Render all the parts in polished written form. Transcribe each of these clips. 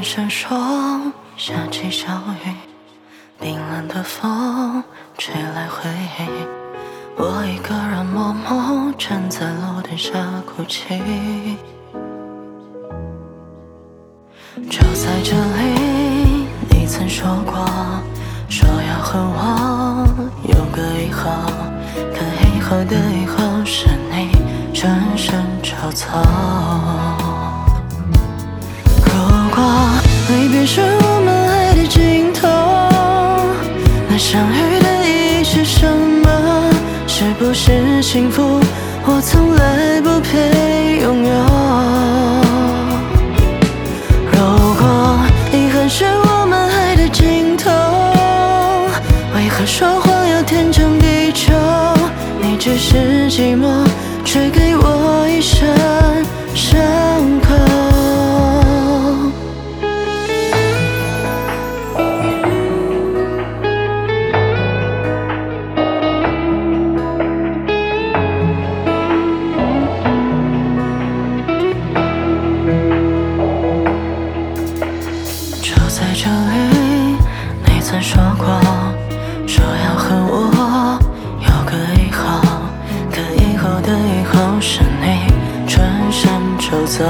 闪烁，下起小雨，冰冷的风吹来回忆。我一个人默默站在路灯下哭泣。就在这里，你曾说过，说要和我有个以后，可以后的以后是你转身就走。如果离别是我们爱的尽头，那相遇的意义是什么？是不是幸福我从来不配拥有？如果遗憾是我们爱的尽头，为何说谎要天长地久？你只是寂寞，却给我一身伤口。就在这里，你曾说过，说要和我有个以后，可以后的以后是你转身就走。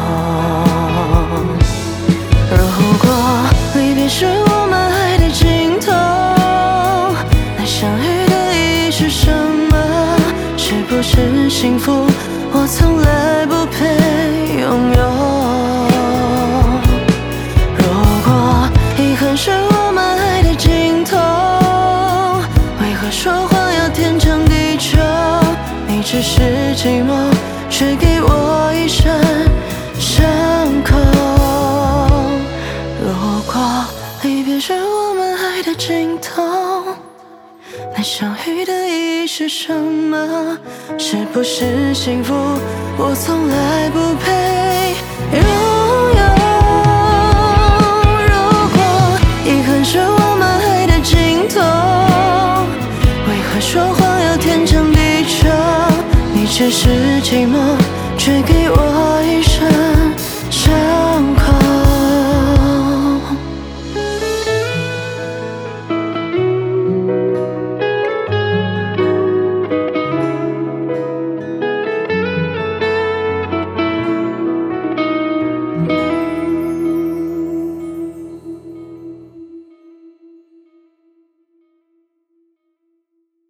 如果离别是我们爱的尽头，那相遇的意义是什么？是不是幸福我从来不配拥有？遗憾是我们爱的尽头，为何说谎要天长地久？你只是寂寞，却给我一身伤口。如果离别是我们爱的尽头，那相遇的意义是什么？是不是幸福我从来不配